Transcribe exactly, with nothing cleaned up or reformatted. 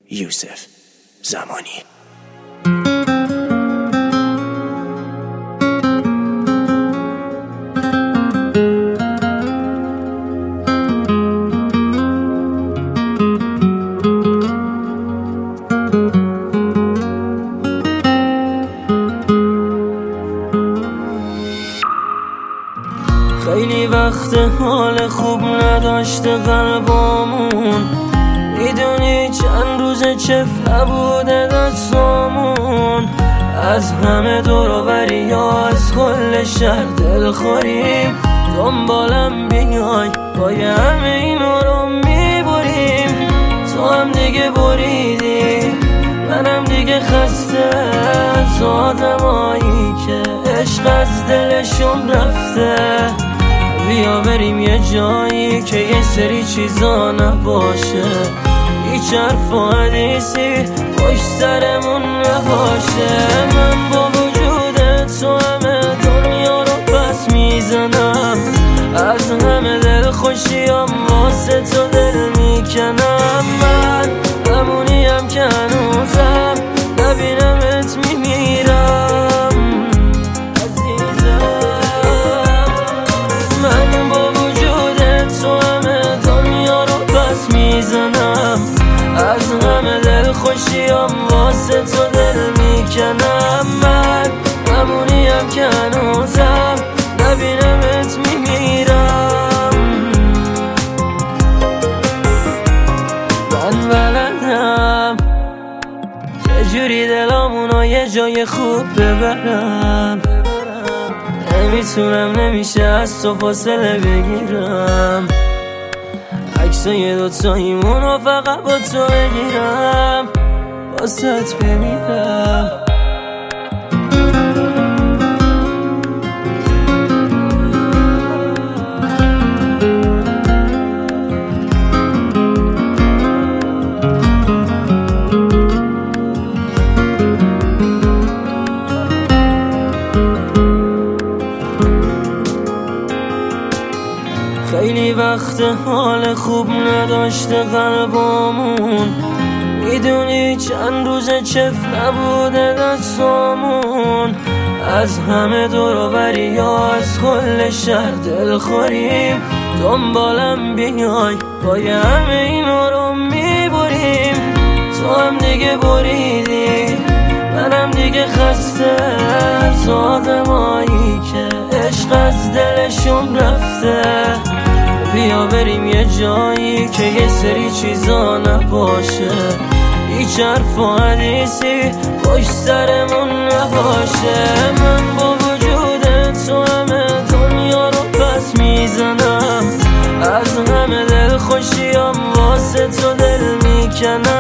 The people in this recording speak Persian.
یوسف زمانی. خیلی وقت حال خوب نداشته قلبامون، میدونی چند روز چف نبوده دستامون. از همه دور و بری یا از کل شهر دل خوریم، دنبالم بیای با همه اینو رو میبریم. تو هم دیگه بریدی، منم دیگه خسته از آدمایی که عشق از دلشون رفته. بیا بریم یه جایی که یه سری چیزا نباشه، هیچ حرف و حدیثی پشت سرمون نباشه. من با وجود تو همه دنیا رو پس میزنم، از همه دل خوشیام واسه تو دل میکنم. من همونیم که هنوزم نبینمت میمیرم عزیزم. من با وجود تو همه دنیا رو پس میزنم، از همه دل خوشیام واسه تو دل میکنم. من همونیم که هنوزم نبینمت میمیرم. من بلدم چجوری دلامونو یه جای خوب ببرم، نمیتونم نمیشه از تو فاصله بگیرم. عکسای دوتاییمونو فقط با تو بگیرم، واسه بمیرم. خیلی وقت حال خوب نداشته قلبامون، میدونی چند روز چف نبوده دستامون. از همه دور و بری یا از کل شهر دل خوریم، دنبالم بیای با همه اینو رو میبریم. تو هم دیگه بریدی، منم دیگه خسته از آدمایی که عشق از دلشون رفته. بیا بریم یه جایی که یه سری چیزا نباشه، هیچ حرف و حدیثی پشت سرمون نباشه. من با وجود تو همه دنیا رو پس میزنم، از همه دل خوشیام واسه تو دل میکنم.